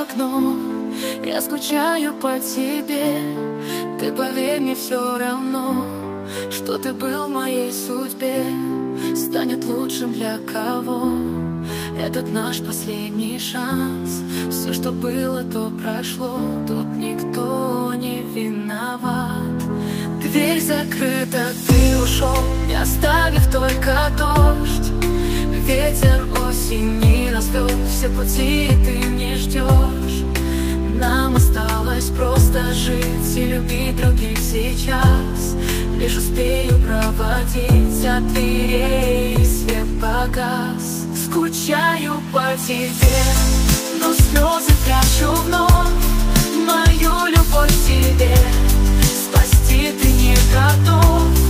окно. Я скучаю по тебе, ты поверь, мне все равно, что ты был в моей судьбе. Станет лучшим для кого этот наш последний шанс. Все, что было, то прошло, тут никто не виноват. Дверь закрыта, ты ушел, не оставив только дождь. Ветер осени развел все пути, и ты не ждешь. Нам осталось просто жить и любить других сейчас. Лишь успею проводить от дверей, и свет погас. Скучаю по тебе, но слезы прячу вновь. Мою любовь к тебе спасти ты не готов.